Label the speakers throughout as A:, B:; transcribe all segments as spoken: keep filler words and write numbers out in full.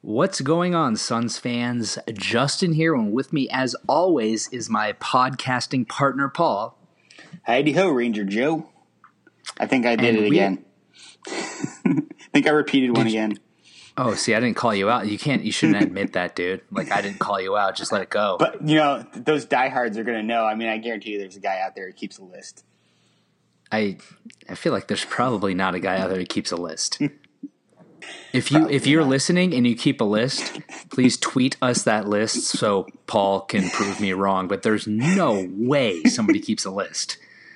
A: What's going on, Suns fans? Justin here, and with me, as always, is my podcasting partner, Paul.
B: Heidi ho, Ranger Joe. I think I did
A: And
B: it
A: we-
B: again. I think I repeated one
A: Did you-
B: again.
A: Oh, see, I didn't call you out. You can't. You shouldn't admit that, dude. Like, I didn't call you out. Just let it go.
B: But, you know, th- those diehards are going to know. I mean, I guarantee you there's a guy out there who keeps a list.
A: I, I feel like there's probably not a guy out there who keeps a list. If you if you're listening and you keep a list, please tweet us that list so Paul can prove me wrong. But there's no way somebody keeps a list.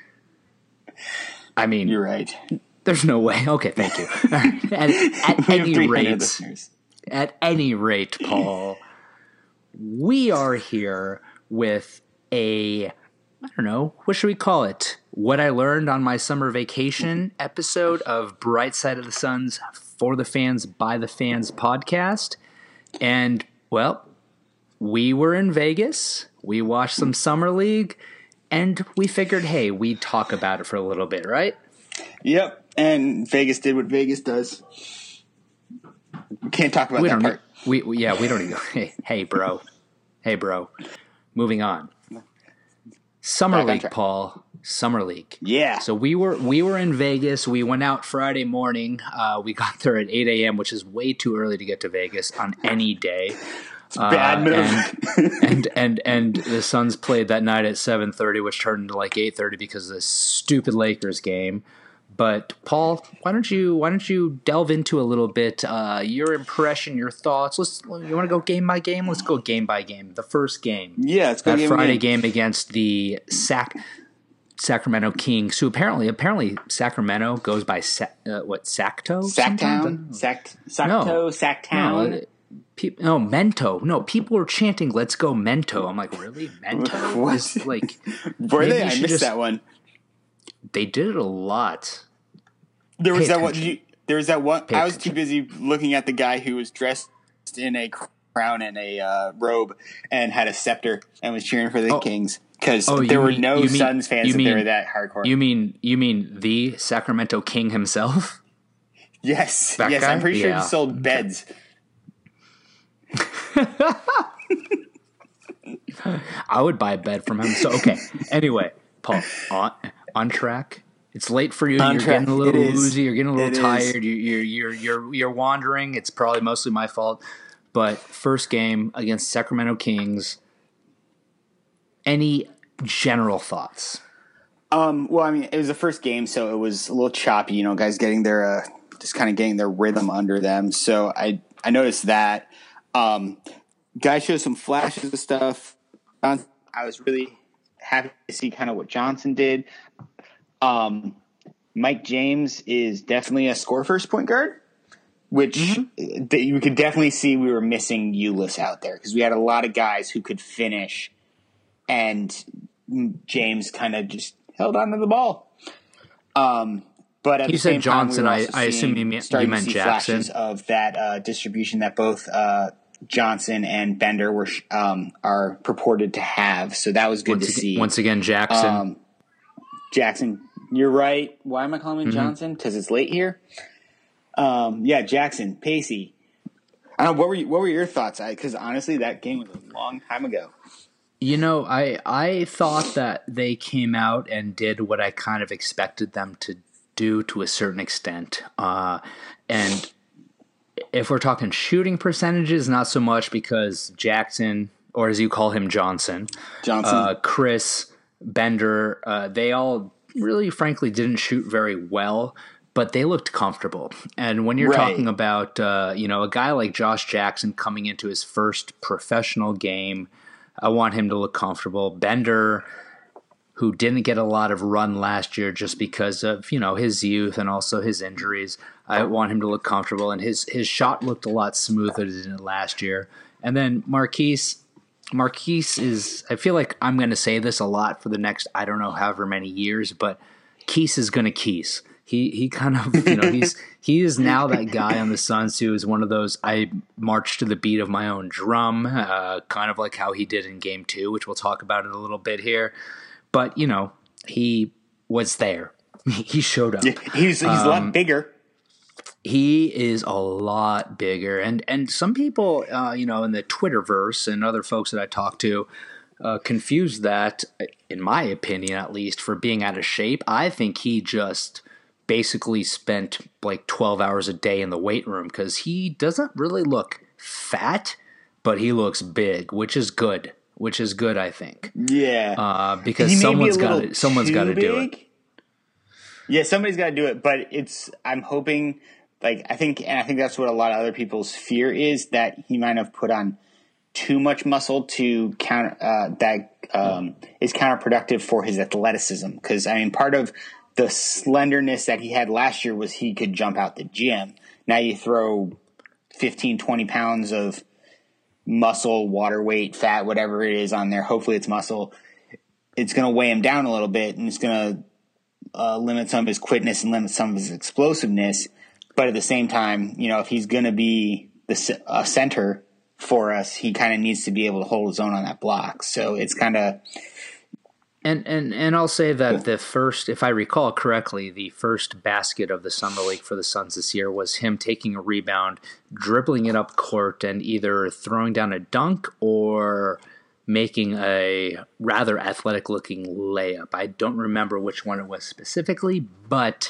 A: I mean,
B: You're right.
A: there's no way. Okay, thank you. At, at
B: We have
A: any
B: three hundred
A: rate,
B: listeners.
A: at any rate, Paul, we are here with a, I don't know, what should we call it? What I learned on my summer vacation episode of Bright Side of the Suns for the Fans, by the Fans podcast. And, well, we were in Vegas. We watched some Summer League. And we figured, hey, we'd talk about it for a little bit, right?
B: Yep. And Vegas did what Vegas does. We can't talk about
A: We
B: that
A: don't
B: part.
A: need, we, we yeah, we don't need, hey, hey, bro. Hey, bro. Moving on. Summer
B: Back on
A: League,
B: track.
A: Paul. Summer League.
B: Yeah.
A: So we were we were in Vegas. We went out Friday morning. Uh, we got there at eight a.m., which is way too early to get to Vegas on any day. Uh,
B: Bad move.
A: And, and and and the Suns played that night at seven thirty, which turned into like eight thirty because of the stupid Lakers game. But Paul, why don't you why don't you delve into a little bit uh, your impression, your thoughts? Let's you want to go game by game? Let's go game by game. The first game,
B: yeah, it's
A: that
B: going
A: Friday game against the Sac Sacramento Kings, who apparently apparently Sacramento goes by Sa- uh, what Sacto
B: Sacktown? Sact, Sacto?
A: No.
B: Sacktown?
A: No, pe- no, Mento. No, people were chanting, "Let's go Mento." I'm like, really, Mento?
B: What?
A: Is, like,
B: Were
A: maybe
B: they?
A: you
B: I
A: should
B: missed
A: just-
B: that one.
A: They did it a lot.
B: There was
A: Pay
B: that one.
A: attention.
B: You, there was that one.
A: Pay
B: I was too
A: attention.
B: busy looking at the guy who was dressed in a crown and a uh, robe and had a scepter and was cheering for the
A: Oh.
B: Kings because
A: Oh, you
B: there were
A: mean-
B: no
A: you mean-
B: Suns fans
A: you
B: that they
A: mean-
B: were that hardcore.
A: You mean you mean the Sacramento King himself?
B: yes,
A: That
B: yes.
A: guy?
B: I'm pretty sure
A: Yeah.
B: he sold beds.
A: I would buy a bed from him. So okay. Anyway, Paul, on on track. It's late for you.
B: On
A: You're
B: track.
A: getting a little
B: It is.
A: woozy. You're getting a little
B: It is.
A: tired. You, you're you're you're you're wandering. It's probably mostly my fault. But first game against Sacramento Kings. Any general thoughts?
B: Um, well, I mean, it was the first game, so it was a little choppy. You know, guys getting their uh, just kind of getting their rhythm under them. So I I noticed that. Um, guys showed some flashes of stuff. I was really happy to see kind of what Johnson did. Um, Mike James is definitely a score first point guard, which
A: Mm-hmm.
B: that you could definitely see we were missing Ulyss out there because we had a lot of guys who could finish, and James kind of just held on to the ball. Um, but at
A: You
B: the
A: said
B: same time, we
A: Johnson.
B: were
A: I-
B: also
A: I assume
B: seeing-
A: you mean-
B: starting
A: you
B: to
A: meant
B: see
A: Jackson.
B: flashes of that uh, distribution that both uh, Johnson and Bender were um, are purported to have. So that was good
A: Once
B: to
A: again,
B: see.
A: once again, Jackson.
B: Um, Jackson, you're right. Why am I calling
A: Mm-hmm.
B: him Johnson? Because it's late here. Um, yeah, Jackson, Pacey. I don't know, what were you, what were your thoughts? Because honestly, that game was a long time ago.
A: You know, I I thought that they came out and did what I kind of expected them to do to a certain extent. Uh, and if we're talking shooting percentages, not so much because Jackson, or as you call him, Johnson,
B: Johnson.
A: uh, Chris, Bender, uh, they all really, frankly, didn't shoot very well, but they looked comfortable. And when you're
B: Right.
A: talking about, uh, you know, a guy like Josh Jackson coming into his first professional game, I want him to look comfortable. Bender, who didn't get a lot of run last year just because of, you know, his youth and also his injuries, I want him to look comfortable. And his, his shot looked a lot smoother than it last year. And then Marquise, Marquise is, I feel like I'm going to say this a lot for the next, I don't know, however many years, but Keese is going to Keese. He he kind of, you know, he's he is now that guy on the Suns who is one of those, I march to the beat of my own drum, uh, kind of like how he did in game two, which we'll talk about in a little bit here. But, you know, he was there. He showed up.
B: Yeah, he's he's a lot bigger.
A: he is a lot bigger, and and some people, uh, you know, in the Twitterverse and other folks that I talk to, uh, confuse that, in my opinion, at least, for being out of shape. I think he just basically spent like twelve hours a day in the weight room because he doesn't really look fat, but he looks big, which is good. Which is good, I think.
B: Yeah,
A: uh, because someone's got to someone's got to do it.
B: Yeah, somebody's got to do it, but it's. I'm hoping. Like, I think, and I think that's what a lot of other people's fear is, that he might have put on too much muscle to counter, uh, that um, is counterproductive for his athleticism. Because, I mean, part of the slenderness that he had last year was he could jump out the gym. Now you throw fifteen, twenty pounds of muscle, water weight, fat, whatever it is on there. Hopefully it's muscle. It's going to weigh him down a little bit, and it's going to uh, limit some of his quickness and limit some of his explosiveness. But at the same time, you know, if he's going to be the uh, center for us, he kind of needs to be able to hold his own on that block. So it's kind of
A: and and and I'll say that the first, if I recall correctly, the first basket of the summer league for the Suns this year was him taking a rebound, dribbling it up court, and either throwing down a dunk or making a rather athletic looking layup. I don't remember which one it was specifically, but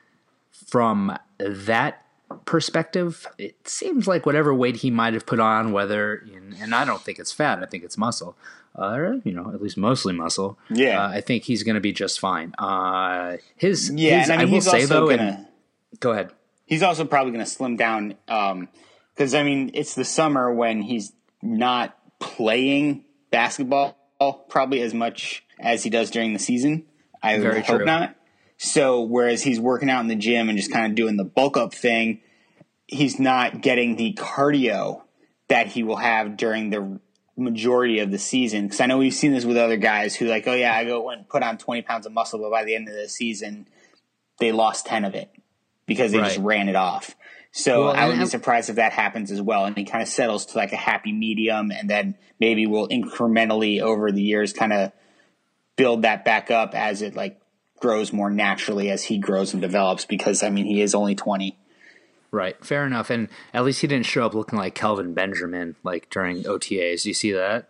A: from that perspective, it seems like whatever weight he might have put on, whether, and I don't think it's fat, I think it's muscle, uh, or, you know, at least mostly muscle.
B: Yeah,
A: uh, I think he's going to be just fine. Uh, his,
B: yeah,
A: his,
B: and I, mean,
A: I will say though,
B: gonna,
A: and go ahead.
B: He's also probably going to slim down because um, I mean, it's the summer when he's not playing basketball probably as much as he does during the season. I
A: Very
B: hope
A: true.
B: not. So whereas he's working out in the gym and just kind of doing the bulk up thing, he's not getting the cardio that he will have during the majority of the season. Because I know we've seen this with other guys who like, oh yeah, I go and put on twenty pounds of muscle, but by the end of the season, they lost ten of it because they
A: Right.
B: just ran it off. So
A: Well,
B: I would
A: and-
B: be surprised if that happens as well. And he kind of settles to like a happy medium, and then maybe we'll incrementally over the years kind of build that back up as it like grows more naturally as he grows and develops, because I mean he is only twenty.
A: Right, fair enough. And at least he didn't show up looking like Kelvin Benjamin like during O T As. You see that?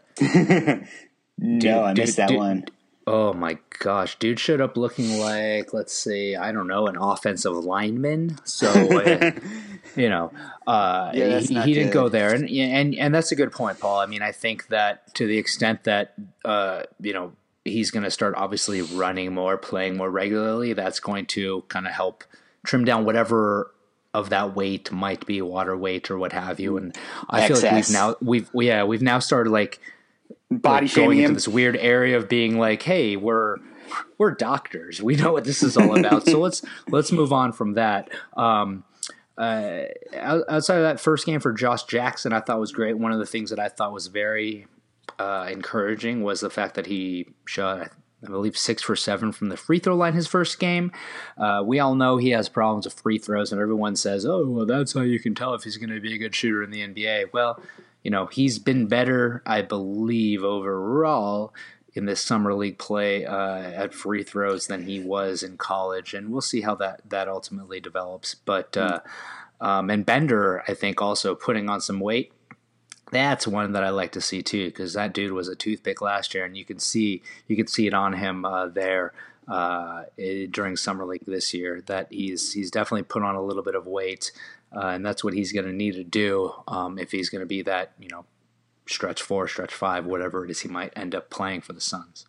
B: No,
A: Dude,
B: I
A: dude,
B: missed that
A: dude.
B: one.
A: Oh my gosh, dude showed up looking like, let's see, I don't know, an offensive lineman. So, uh, you know, uh,
B: Yeah, that's
A: he,
B: not
A: he didn't
B: good.
A: go there, and and and that's a good point, Paul. I mean, I think that to the extent that uh, you know he's going to start obviously running more, playing more regularly, that's going to kind of help trim down whatever of that weight might be, water weight or what have you. And I feel like we've
B: Excess.
A: now we've yeah we've now started like.
B: Body
A: like going
B: shaming
A: into
B: him.
A: this weird area of being like, hey, we're we're doctors, we know what this is all about. So let's let's move on from that. Um, uh, out- outside of that first game for Josh Jackson, I thought was great. One of the things that I thought was very uh, encouraging was the fact that he shot, I believe, six for seven from the free throw line his first game. Uh, we all know he has problems with free throws, and everyone says, oh, well, that's how you can tell if he's going to be a good shooter in the N B A. Well, you know, he's been better, I believe, overall in this summer league play uh, at free throws than he was in college, and we'll see how that that ultimately develops. But uh, um, and Bender, I think, also putting on some weight. That's one that I like to see too, because that dude was a toothpick last year, and you can see you could see it on him uh, there uh, eh, during summer league this year. That he's he's definitely put on a little bit of weight. Uh, and that's what he's going to need to do um, if he's going to be that, you know, stretch four, stretch five, whatever it is he might end up playing for the Suns.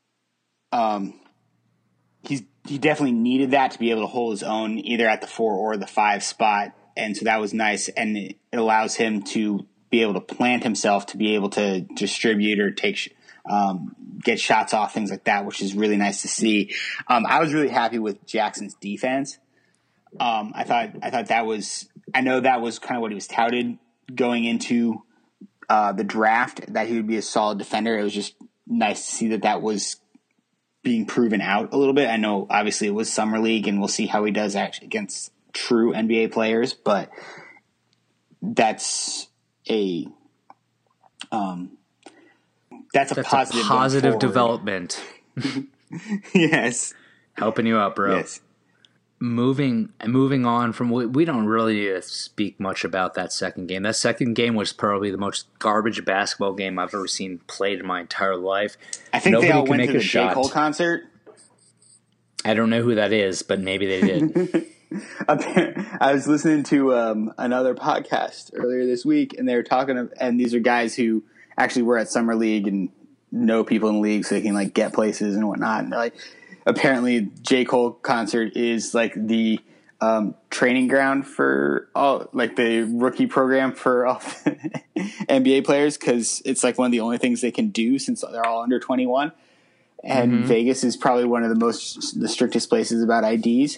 B: Um, he's he definitely needed that to be able to hold his own either at the four or the five spot, and so that was nice, and it allows him to be able to plant himself to be able to distribute or take sh- um, get shots off, things like that, which is really nice to see. Um, I was really happy with Jackson's defense. Um, I thought I thought that was I know that was kind of what he was touted going into uh, the draft, that he would be a solid defender. It was just nice to see that that was being proven out a little bit. I know obviously it was summer league, and we'll see how he does actually against true N B A players, but that's a um, that's a
A: That's
B: positive
A: a
B: going
A: positive
B: forward.
A: development.
B: Yes.
A: Helping you out, bro.
B: Yes.
A: moving moving on from we, we don't really speak much about that second game. That second game was probably the most garbage basketball game I've ever seen played in my entire life.
B: I think
A: Nobody
B: they all
A: can
B: went
A: make
B: to
A: a
B: the
A: shot.
B: J. Cole concert.
A: I don't know who that is, but maybe they did.
B: I was listening to um, another podcast earlier this week, and they were talking, and these are guys who actually were at Summer League and know people in the league, so they can like get places and whatnot. And they're like, apparently, J. Cole concert is like the um, training ground for all, like the rookie program for all N B A players, because it's like one of the only things they can do since they're all under twenty-one. And mm-hmm. Vegas is probably one of the most the strictest places about I Ds.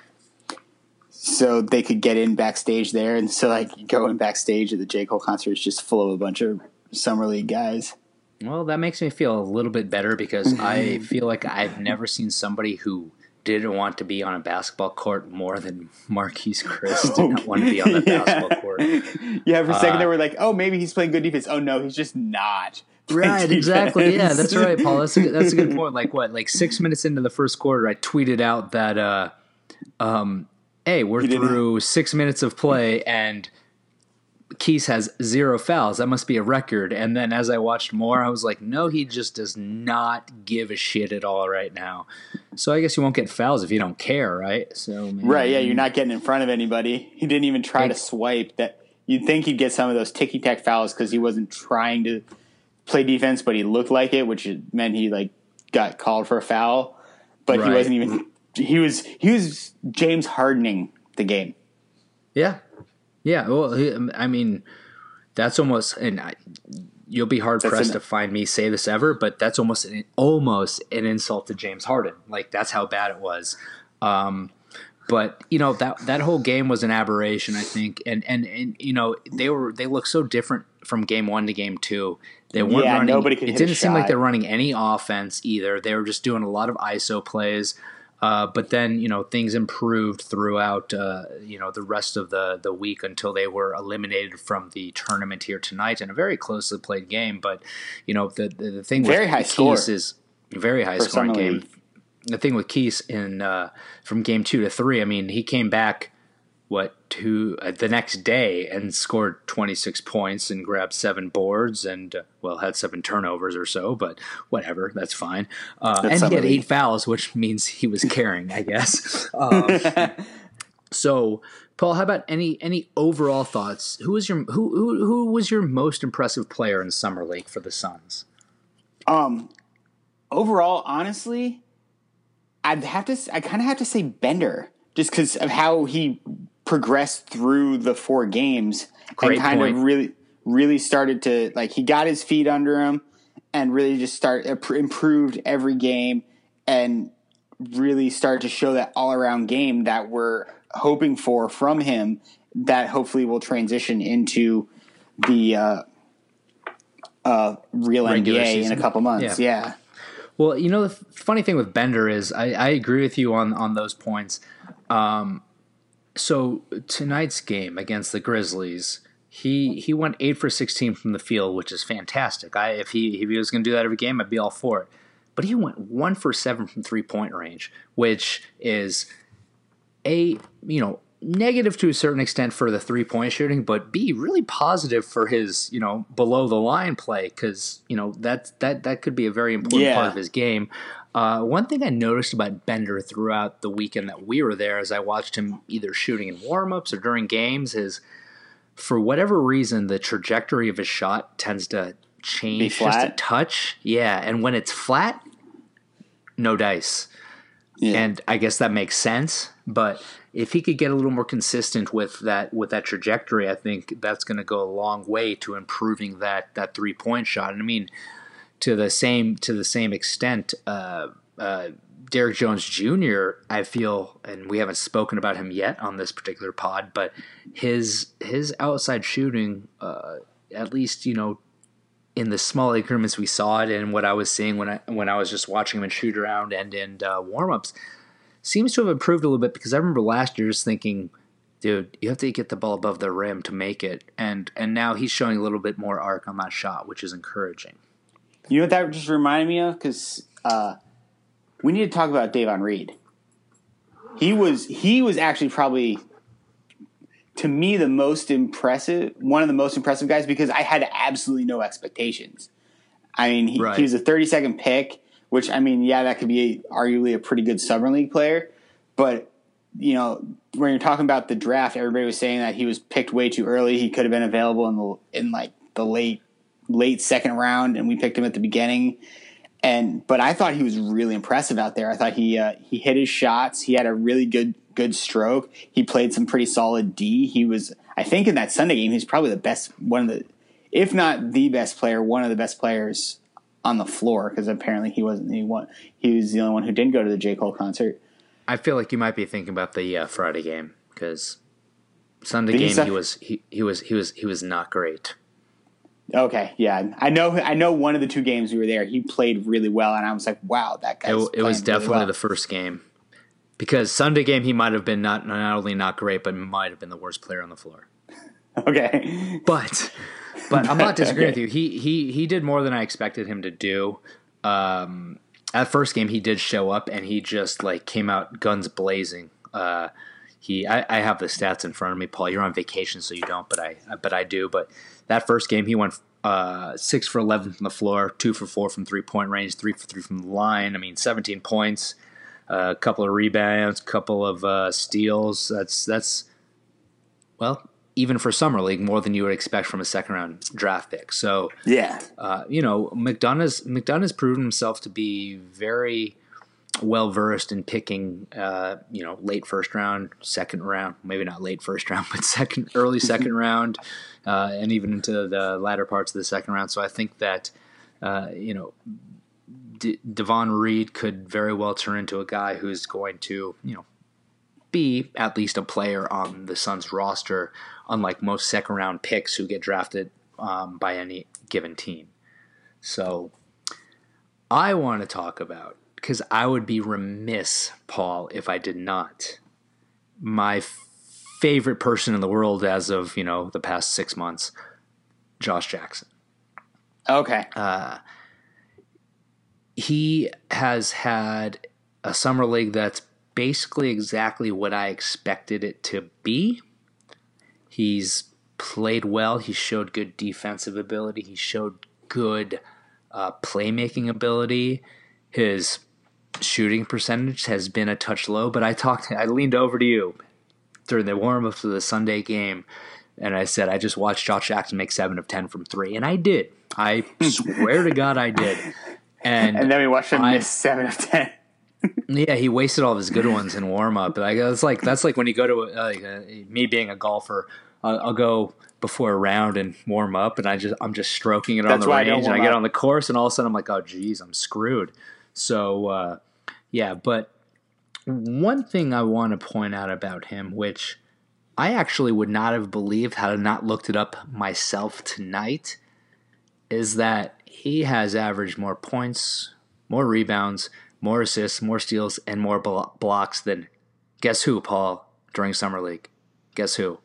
B: So they could get in backstage there, and so like going backstage at the J. Cole concert is just full of a bunch of Summer League guys.
A: Well, that makes me feel a little bit better because I feel like I've never seen somebody who didn't want to be on a basketball court more than Marquise Chriss did not want to be on the yeah. basketball court.
B: Yeah, for a second
A: uh,
B: they were like, oh, maybe he's playing good defense. Oh, no, he's just not.
A: Right, exactly. Yeah, that's right, Paul. That's a, that's a good point. Like, what, like six minutes into the first quarter, I tweeted out that, uh, um, hey, we're through six minutes of play, and Keys has zero fouls. That must be a record. And then as I watched more, I was like, no, he just does not give a shit at all right now. So I guess you won't get fouls if you don't care, right? So man,
B: right, yeah, you're not getting in front of anybody. He didn't even try to swipe. That you'd think he'd get some of those ticky-tack fouls because he wasn't trying to play defense, but he looked like it, which meant he like got called for a foul. But right. he wasn't even. He was he was James Hardening the game.
A: Yeah. Yeah, well, I mean, that's almost, and I, you'll be hard pressed to find me say this ever, but that's almost an, almost an insult to James Harden. Like, that's how bad it was. Um, but you know, that that whole game was an aberration, I think, and and and you know, they were they looked so different from game one to game two. They weren't
B: yeah,
A: running.
B: Nobody could
A: it
B: hit
A: didn't
B: a
A: seem
B: shot.
A: like they're running any offense either. They were just doing a lot of I S O plays. Uh, but then, you know, things improved throughout, uh, you know, the rest of the, the week until they were eliminated from the tournament here tonight in a very closely played game. But, you know, the the, the thing
B: very
A: with
B: high
A: Keys
B: score.
A: is very high scoring game. League. The thing with Keys in uh, from game two to three, I mean, he came back, what, two, uh, the next day and scored twenty-six points and grabbed seven boards and, uh, well, had seven turnovers or so, but whatever, that's fine. Uh, and he had eight fouls, which means he was carrying, I guess. Um, so, Paul, how about any any overall thoughts? Who was your who who who was your most impressive player in Summer League for the Suns?
B: Um, overall, honestly, I'd have to. I kind of have to say Bender, just because of how he progressed through the four games
A: Great
B: and kind
A: point.
B: of really, really started to like he got his feet under him and really just start improved every game and really started to show that all around game that we're hoping for from him. That hopefully will transition into the uh, uh, real
A: Regular
B: N B A
A: season.
B: in a couple months. Yeah. yeah.
A: Well, you know, the funny thing with Bender is I, I agree with you on, on those points. Um, so tonight's game against the Grizzlies, he he went eight for sixteen from the field, which is fantastic. I if he if he was going to do that every game, I'd be all for it. But he went one for seven from three point range, which is a you know negative to a certain extent for the three point shooting, but B really positive for his you know below the line play because you know that that that could be a very important
B: yeah.
A: part of his game. Uh, one thing I noticed about Bender throughout the weekend that we were there, as I watched him either shooting in warm-ups or during games, is for whatever reason the trajectory of his shot tends to change just a touch. Yeah, and when it's flat, no dice. Yeah. And I guess that makes sense, but if he could get a little more consistent with that with that trajectory, I think that's going to go a long way to improving that that three-point shot. And I mean, to the same to the same extent, uh, uh, Derrick Jones Junior, I feel, and we haven't spoken about him yet on this particular pod, but his his outside shooting, uh, at least you know, in the small increments we saw it, and what I was seeing when I when I was just watching him in shoot around and in uh, warmups, seems to have improved a little bit because I remember last year just thinking, dude, you have to get the ball above the rim to make it, and and now he's showing a little bit more arc on that shot, which is encouraging.
B: You know what that just reminded me of? Because uh, we need to talk about Davon Reed. he was he was actually probably, to me, the most impressive, one of the most impressive guys, because I had absolutely no expectations. I mean, he, right. he was a thirty-second pick, which, I mean, yeah, that could be a, arguably a pretty good summer league player. But, you know, when you're talking about the draft, everybody was saying that he was picked way too early. He could have been available in the in like the late late second round, and we picked him at the beginning. And but I thought he was really impressive out there. I thought he uh, he hit his shots. He had a really good good stroke. He played some pretty solid D. He was, I think, in that Sunday game, he's probably the best, one of the, if not the best player, one of the best players on the floor, because apparently he wasn't the one. He was the only one who didn't go to the J. Cole concert.
A: I feel like you might be thinking about the uh, Friday game, because Sunday Did game he, he was he, he was he was he was not great.
B: Okay, yeah, I know. I know one of the two games we were there, he played really well, and I was like, "Wow, that guy."
A: It, it was definitely really well. The first game, because Sunday game he might have been not not only not great, but might have been the worst player on the floor.
B: Okay,
A: but but I'm not disagreeing okay. with you. He he he did more than I expected him to do. Um, at first game, he did show up, and he just like came out guns blazing. Uh, he I, I have the stats in front of me, Paul. You're on vacation, so you don't, but I but I do. But that first game, he went uh, six for eleven from the floor, two for four from three point range, three for three from the line. I mean, seventeen points, a uh, couple of rebounds, a couple of uh, steals. That's that's well, even for summer league, more than you would expect from a second round draft pick. So
B: yeah,
A: uh, you know, McDonough's McDonough's proven himself to be very well versed in picking, uh, you know, late first round, second round, maybe not late first round, but second, early second round, uh, and even into the latter parts of the second round. So I think that, uh, you know, D- Devon Reed could very well turn into a guy who's going to, you know, be at least a player on the Suns roster, unlike most second round picks who get drafted um, by any given team. So I want to talk about, because I would be remiss, Paul, if I did not, my favorite person in the world as of, you know, the past six months, Josh Jackson.
B: Okay.
A: Uh, he has had a summer league that's basically exactly what I expected it to be. He's played well. He showed good defensive ability. He showed good uh, playmaking ability. His shooting percentage has been a touch low, but I talked, I leaned over to you during the warm-up for the Sunday game, and I said, I just watched Josh Jackson make seven of ten from three, and I did. I swear to God I did. And,
B: and then we watched him I, miss seven of ten.
A: Yeah, he wasted all of his good ones in warm-up. Like, that's like that's like when you go to a, like a, me being a golfer, I'll, I'll go before a round and warm up, and I just I'm just stroking it on the range, and I get on the course, and all of a sudden I'm like, oh geez, I'm screwed. So uh, yeah, but one thing I want to point out about him, which I actually would not have believed had I not looked it up myself tonight, is that he has averaged more points, more rebounds, more assists, more steals, and more blo- blocks than, guess who, Paul, during Summer League? Guess who?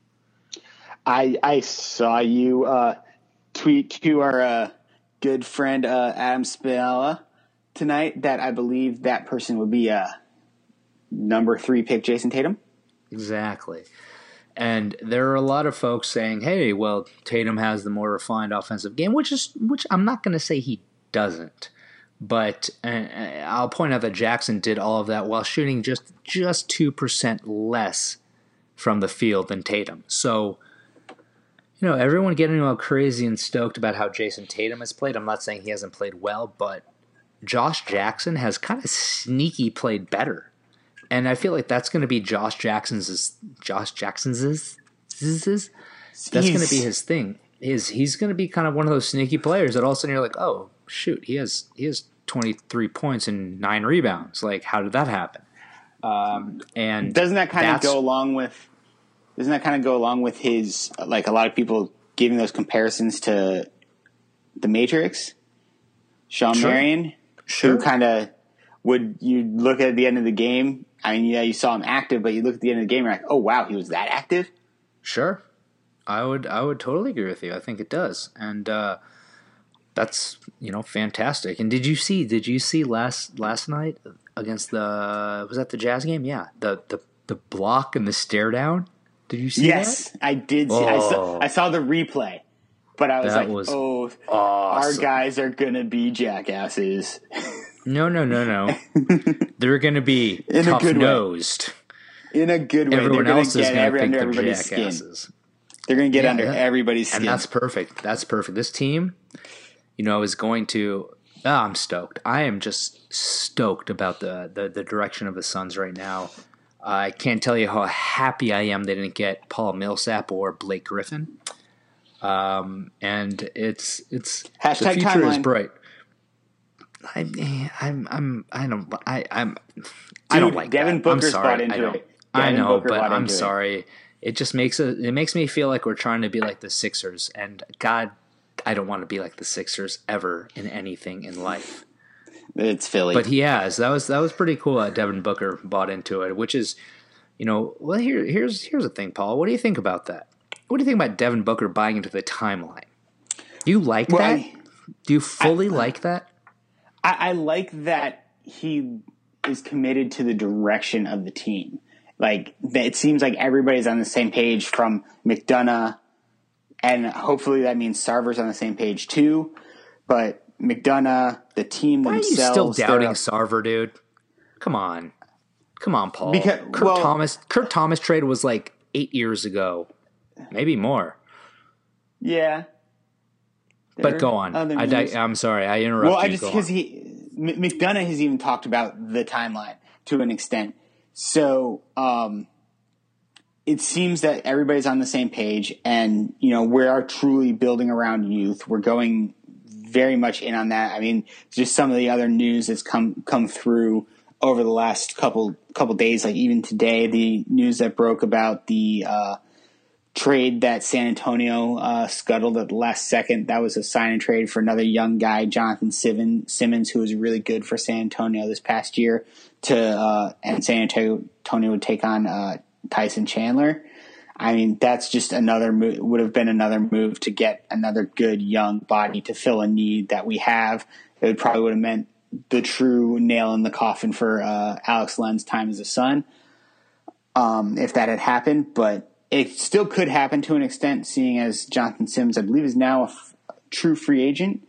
B: I I saw you uh, tweet to our uh, good friend uh, Adam Spinella tonight that I believe that person would be uh, number three pick Jason Tatum.
A: Exactly. And there are a lot of folks saying, hey, well, Tatum has the more refined offensive game, which is which I'm not going to say he doesn't. But uh, I'll point out that Jackson did all of that while shooting just just two percent less from the field than Tatum. So, you know, everyone getting all crazy and stoked about how Jason Tatum has played. I'm not saying he hasn't played well, but Josh Jackson has kind of sneaky played better. And I feel like that's going to be Josh Jackson's Josh Jackson's that's going to be his thing. Is he's going to be kind of one of those sneaky players that all of a sudden you're like, oh shoot, he has he has twenty-three points and nine rebounds. Like, how did that happen? Um, and
B: doesn't that kind of go along with? Doesn't that kind of go along with his, like, a lot of people giving those comparisons to the Matrix, Shawn
A: sure.
B: Marion,
A: sure.
B: who kind of would you look at the end of the game? I mean, yeah, you saw him active, but you look at the end of the game, and you're like, oh wow, he was that active.
A: Sure, I would I would totally agree with you. I think it does, and uh, that's you know fantastic. And did you see did you see last last night against the was that the Jazz game? Yeah, the the the block and the stare down. Did you see
B: yes,
A: that?
B: Yes, I did. See,
A: oh,
B: I saw I saw the replay, but I was
A: that
B: like,
A: was
B: oh,
A: awesome.
B: our guys are gonna be jackasses.
A: No, no, no, no. They're gonna be tough nosed.
B: In a good way.
A: Everyone
B: they're
A: else
B: gonna
A: is
B: get
A: gonna
B: every,
A: think
B: under
A: they're
B: everybody's
A: jackasses.
B: Skin. They're gonna get
A: yeah,
B: under
A: that,
B: everybody's skin,
A: and that's perfect. That's perfect. This team, you know, is going to. Oh, I'm stoked. I am just stoked about the, the, the direction of the Suns right now. Uh, I can't tell you how happy I am they didn't get Paul Millsap or Blake Griffin. Um, and it's it's
B: Hashtag
A: the future
B: timeline.
A: is bright. I, I'm I'm I don't I I'm I
B: Dude,
A: don't like
B: Devin
A: that.
B: Booker's
A: I'm sorry.
B: bought into
A: I don't.
B: it.
A: I know,
B: Booker
A: but I'm
B: into
A: sorry.
B: It.
A: it just makes it it makes me feel like we're trying to be like the Sixers, and God, I don't want to be like the Sixers ever in anything in life.
B: It's Philly,
A: but he has. That was that was pretty cool that Devin Booker bought into it, which is, you know, well here here's here's the thing, Paul. What do you think about that? What do you think about Devin Booker buying into the timeline? Do you like
B: well,
A: that?
B: I,
A: do you fully
B: I,
A: like that?
B: I, I like that he is committed to the direction of the team. Like, it seems like everybody's on the same page from McDonough, and hopefully that means Sarver's on the same page too. But McDonough, the team
A: Why
B: themselves.
A: Why are you still doubting Sarver, dude? Come on. Come on, Paul.
B: Because,
A: Kurt
B: well,
A: Thomas Kurt Thomas trade was like eight years ago. Maybe more.
B: Yeah.
A: But go on. I, I, I'm sorry. I interrupted
B: well,
A: you.
B: I just because he McDonough has even talked about the timeline to an extent. So um, it seems that everybody's on the same page, and you know we are truly building around youth. We're going very much in on that. I mean, just some of the other news that's come come through over the last couple couple days, like even today, the news that broke about the uh, trade that San Antonio uh, scuttled at the last second. That was a sign and trade for another young guy, Jonathan Simmons, who was really good for San Antonio this past year. To uh, and San Antonio would take on uh, Tyson Chandler. I mean, that's just another move, would have been another move to get another good young body to fill a need that we have. It would probably would have meant the true nail in the coffin for uh, Alex Len's time as a Sun, um, if that had happened. But it still could happen to an extent, seeing as Jonathan Simmons, I believe, is now a f- true free agent.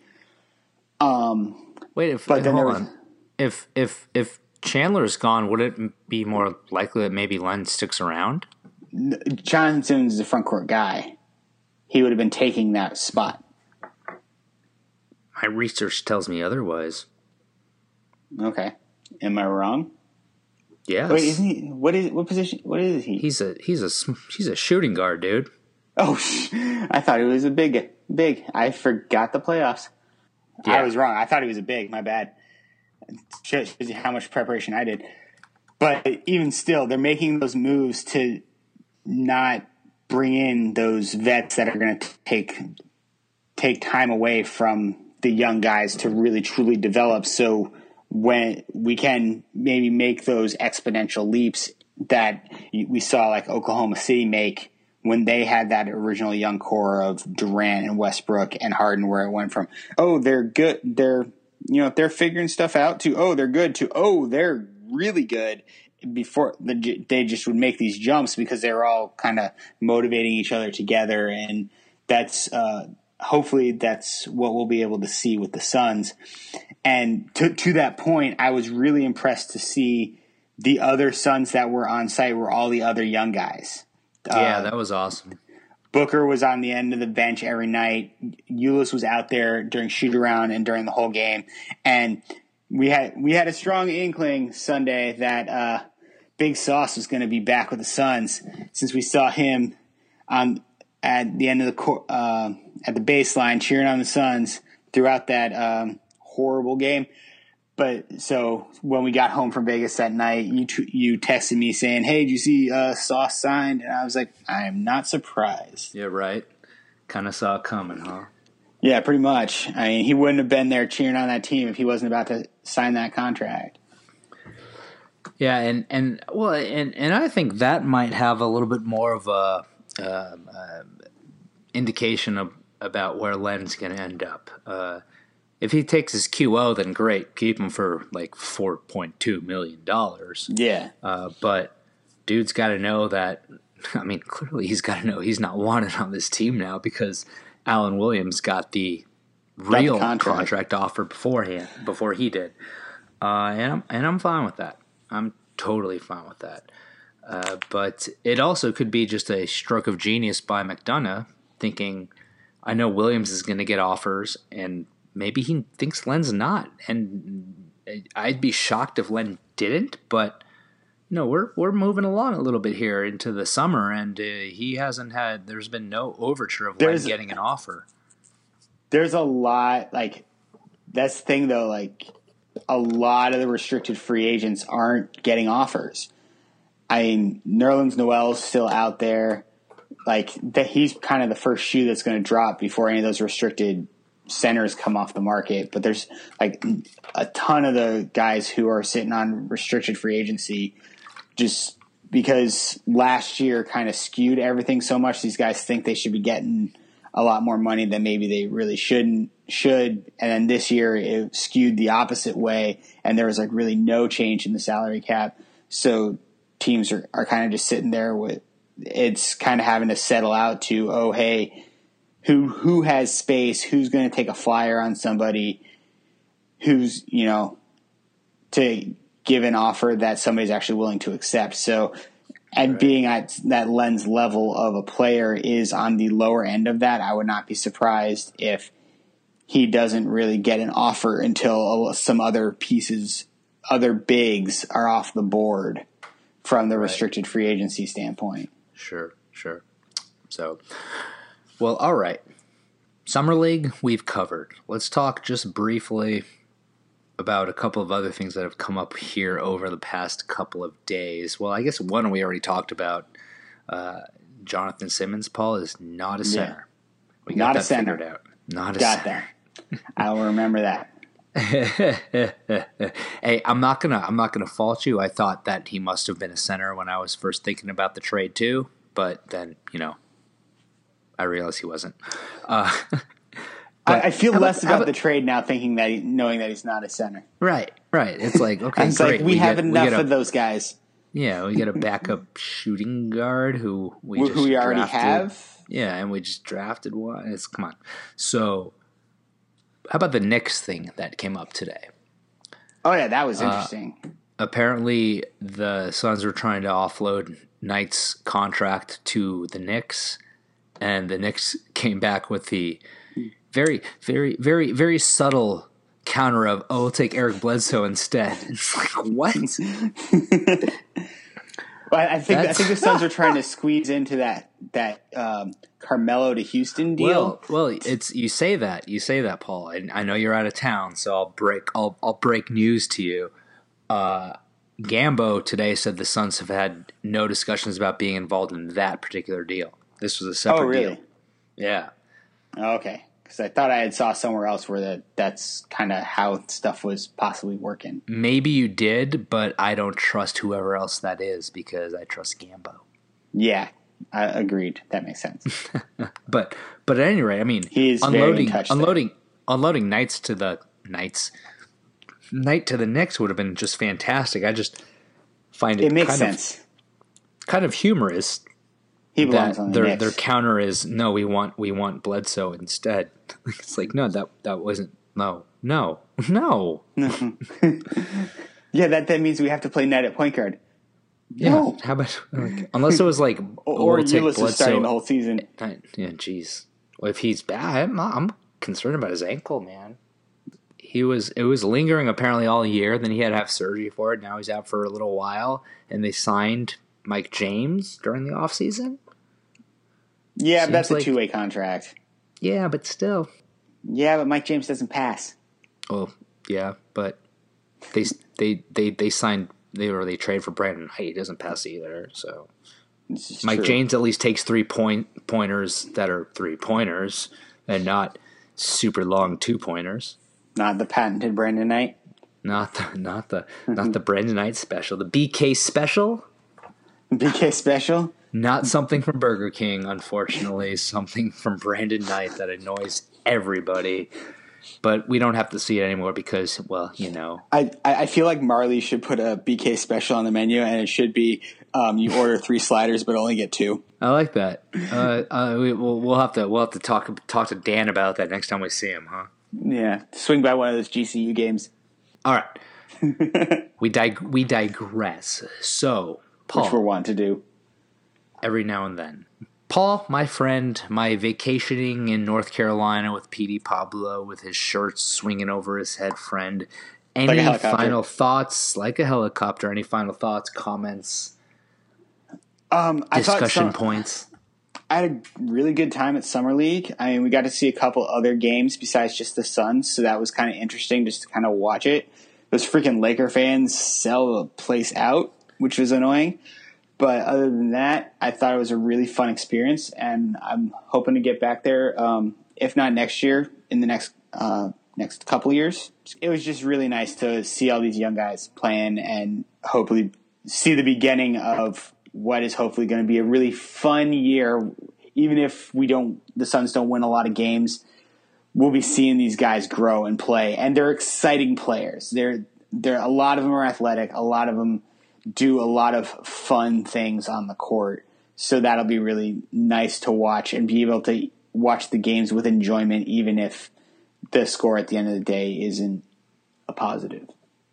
B: Um,
A: Wait, if
B: but then
A: hold
B: was,
A: on. If if if Chandler's gone, would it be more likely that maybe Len sticks around?
B: Jonathan Simmons is a front court guy. He would have been taking that spot.
A: My research tells me otherwise.
B: Okay, am I wrong?
A: Yes.
B: Wait, isn't he? What is what position? What is he?
A: He's a he's a he's a shooting guard, dude.
B: Oh, I thought he was a big big. I forgot the playoffs. Yeah. I was wrong. I thought he was a big. My bad. Shows you how much preparation I did. But even still, they're making those moves to not bring in those vets that are going to take take time away from the young guys to really truly develop. So when we can maybe make those exponential leaps that we saw like Oklahoma City make when they had that original young core of Durant and Westbrook and Harden, where it went from, oh, they're good, they're, you know, they're figuring stuff out, to, oh, they're good, to, oh, they're really good. Before the, they just would make these jumps because they were all kind of motivating each other together. And that's, uh, hopefully that's what we'll be able to see with the Suns. And to, to that point, I was really impressed to see the other Suns that were on site were all the other young guys.
A: Yeah,
B: uh,
A: that was awesome.
B: Booker was on the end of the bench every night. Ulis was out there during shoot around and during the whole game. And we had we had a strong inkling Sunday that uh, Big Sauce was going to be back with the Suns, since we saw him on at the end of the court, uh, at the baseline cheering on the Suns throughout that um, horrible game. But so when we got home from Vegas that night, you t- you texted me saying, "Hey, did you see uh, Sauce signed?" And I was like, "I am not surprised."
A: Yeah, right. Kind of saw it coming, huh?
B: Yeah, pretty much. I mean, he wouldn't have been there cheering on that team if he wasn't about to sign that contract.
A: Yeah, and, and well, and, and I think that might have a little bit more of a uh, uh, indication of about where Len's going to end up. Uh, if he takes his Q O, then great, keep him for like four point two million dollars.
B: Yeah,
A: uh, but dude's got to know that. I mean, clearly he's got to know he's not wanted on this team now because Alan Williams got the real
B: got the contract.
A: contract offer beforehand before he did, uh, and I'm and I'm fine with that. I'm totally fine with that. Uh, but it also could be just a stroke of genius by McDonough, thinking, I know Williams is going to get offers, and maybe he thinks Len's not. And I'd be shocked if Len didn't, but no, we're we're moving along a little bit here into the summer, and uh, he hasn't had. There's been no overture of
B: There's-
A: Len getting an offer.
B: there's a lot. Like that's the thing, though. Like a lot of the restricted free agents aren't getting offers. I mean, Nerlens Noel's still out there. Like that, he's kind of the first shoe that's going to drop before any of those restricted centers come off the market. But there's like a ton of the guys who are sitting on restricted free agency just because last year kind of skewed everything so much. These guys think they should be getting a lot more money than maybe they really shouldn't should. And then this year it skewed the opposite way, and there was like really no change in the salary cap. So teams are, are kind of just sitting there with it's kind of having to settle out to, oh, hey, who who has space, who's going to take a flyer on somebody, who's, you know, to give an offer that somebody's actually willing to accept. So, and right. being at that Len's level of a player is on the lower end of that, I would not be surprised if he doesn't really get an offer until some other pieces, other bigs are off the board from the right. restricted free agency standpoint.
A: Sure, sure. So, well, all right. Summer League, we've covered. Let's talk just briefly about a couple of other things that have come up here over the past couple of days. Well, I guess one we already talked about. Uh, Jonathan Simmons, Paul, is not a center.
B: Yeah.
A: We got
B: not
A: that
B: a center.
A: figured out. Not a
B: got
A: center.
B: that. I will remember that.
A: Hey, I'm not gonna I'm not gonna fault you. I thought that he must have been a center when I was first thinking about the trade too, but then, you know, I realized he wasn't. Uh,
B: I, I feel less about,
A: about
B: the trade now, thinking that he, knowing that he's not a center.
A: Right, right. It's like, okay,
B: it's
A: great.
B: like we,
A: we
B: have
A: get,
B: enough
A: we get a,
B: of those guys.
A: Yeah, we get a backup shooting guard who we
B: who,
A: just
B: who we already
A: drafted.
B: have.
A: Yeah, and we just drafted one. It's come on. So, how about the Knicks thing that came up today?
B: Oh yeah, that was interesting.
A: Uh, apparently, the Suns were trying to offload Knight's contract to the Knicks, and the Knicks came back with the very, very, very, very subtle counter of, "Oh, we'll take Eric Bledsoe instead." It's like, what?
B: But I think That's... I think the Suns are trying to squeeze into that that um, Carmelo to Houston deal.
A: Well, well, it's you say that you say that, Paul. I, I know you're out of town, so I'll break I'll I'll break news to you. Uh, Gambo today said the Suns have had no discussions about being involved in that particular deal. This was a separate
B: oh, really?
A: deal. Yeah.
B: Okay. Because I thought I had saw somewhere else where that that's kind of how stuff was possibly working.
A: Maybe you did, but I don't trust whoever else that is because I trust Gambo.
B: Yeah, I agreed. That makes sense.
A: but but at any rate, I mean,
B: He's
A: unloading
B: very in touch
A: unloading
B: there.
A: unloading Knights to the Knights, Knight to the Knicks would have been just fantastic. I just find it,
B: it makes
A: kind
B: sense.
A: Of, kind of humorous.
B: He belongs
A: that
B: on the
A: their
B: Knicks.
A: their counter is no, we want we want Bledsoe instead. It's like no, that that wasn't no no no.
B: Yeah, that that means we have to play Knight at point guard.
A: Yeah,
B: no.
A: how about like, unless it was like
B: or
A: oh,
B: or
A: we'll take
B: Ulis is
A: Bledsoe.
B: starting the whole season.
A: Yeah, jeez. Well, if he's bad, I'm, I'm concerned about his ankle, man. He was it was lingering apparently all year. Then he had to have surgery for it. Now he's out for a little while, and they signed Mike James during the offseason.
B: Yeah, but that's
A: like,
B: a two-way contract.
A: Yeah, but still.
B: Yeah, but Mike James doesn't pass.
A: Oh, yeah, but they they they they signed they or they trade for Brandon Knight. He doesn't pass either. So Mike
B: true.
A: James at least takes three point pointers that are three pointers and not super long two pointers.
B: Not the patented Brandon Knight.
A: Not the not the not the Brandon Knight special. The B K special.
B: B K special.
A: Not something from Burger King, unfortunately. Something from Brandon Knight that annoys everybody. but we don't have to see it anymore because, well, you know.
B: I, I feel like Marley should put a B K special on the menu, and it should be um, you order three sliders but only get two.
A: I like that. Uh, uh, we, we'll, we'll have to we'll have to talk talk to Dan about that next time we see him, huh?
B: Yeah, swing by one of those G C U games.
A: All right, we dig- we digress. So, Paul,
B: which we're wanting to do
A: every now and then. Paul, my friend, my vacationing in North Carolina with P D Pablo with his shirts swinging over his head friend. Any
B: like
A: final thoughts? Like a helicopter. Any final thoughts, comments,
B: um, I
A: discussion
B: some,
A: points?
B: I had a really good time at Summer League. I mean, we got to see a couple other games besides just the Suns, so that was kind of interesting just to kind of watch it. Those freaking Laker fans sell the place out, which was annoying. But other than that, I thought it was a really fun experience, and I'm hoping to get back there, um, if not next year, in the next uh, next couple of years. It was just really nice to see all these young guys playing and hopefully see the beginning of what is hopefully going to be a really fun year. Even if we don't, the Suns don't win a lot of games, we'll be seeing these guys grow and play, and they're exciting players. They're they're a lot of them are athletic, a lot of them do a lot of fun things on the court. So that'll be really nice to watch and be able to watch the games with enjoyment, even if the score at the end of the day isn't a positive.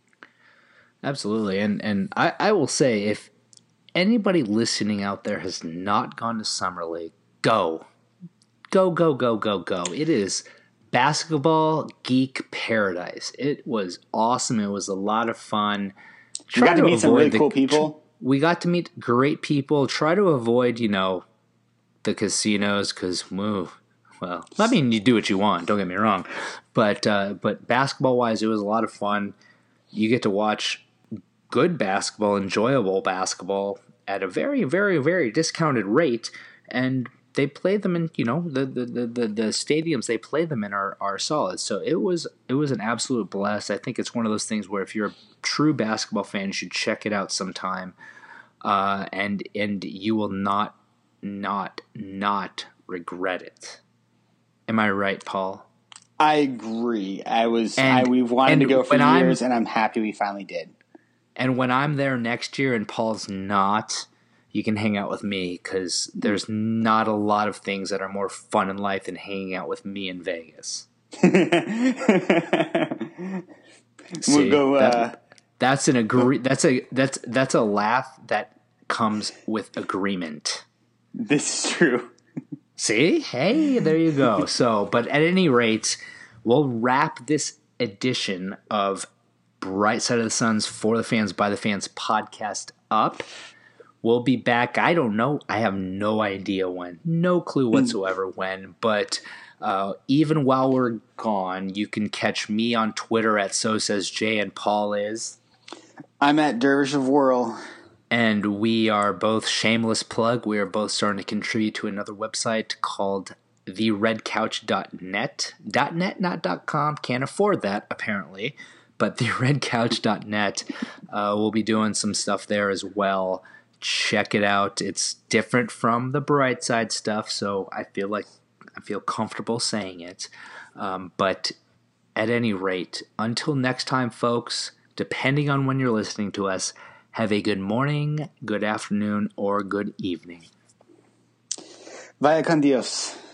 A: Absolutely. And and I, I will say, if anybody listening out there has not gone to Summer League, go. Go, go, go, go, go. It is basketball geek paradise. It was awesome. It was a lot of fun.
B: We got to, to meet some really
A: the,
B: cool people.
A: We got to meet great people. Try to avoid, you know, the casinos because, well, I mean, you do what you want. Don't get me wrong, but uh, but basketball wise, it was a lot of fun. You get to watch good basketball, enjoyable basketball at a very, very, very discounted rate, and they play them in, you know, the the, the, the, the stadiums they play them in are, are solid. So it was it was an absolute blast. I think it's one of those things where if you're a true basketball fan, you should check it out sometime, uh, and and you will not not not regret it. Am I right, Paul?
B: I agree. I was.
A: And,
B: I, we've wanted
A: and
B: to go for years,
A: I'm,
B: and I'm happy we finally did.
A: And when I'm there next year and Paul's not, you can hang out with me because there's not a lot of things that are more fun in life than hanging out with me in Vegas. See,
B: we'll go. Uh,
A: that, that's an agree. That's a that's that's a laugh that comes with agreement.
B: This is true.
A: See, hey, there you go. So, but at any rate, we'll wrap this edition of Bright Side of the Suns for the Fans by the Fans podcast up. We'll be back. I don't know. I have no idea when. No clue whatsoever when. But uh, even while we're gone, you can catch me on Twitter at So Says Jay, and Paul is.
B: I'm at Dervish of Whirl.
A: And we are both, shameless plug, we are both starting to contribute to another website called the red couch dot net. .net, not .com. Can't afford that, apparently. But the red couch dot net, uh, we'll be doing some stuff there as well. Check it out. It's different from the Bright Side stuff, so I feel like I feel comfortable saying it. Um, but at any rate, until next time, folks, depending on when you're listening to us, have a good morning, good afternoon, or good evening.
B: Vaya con Dios.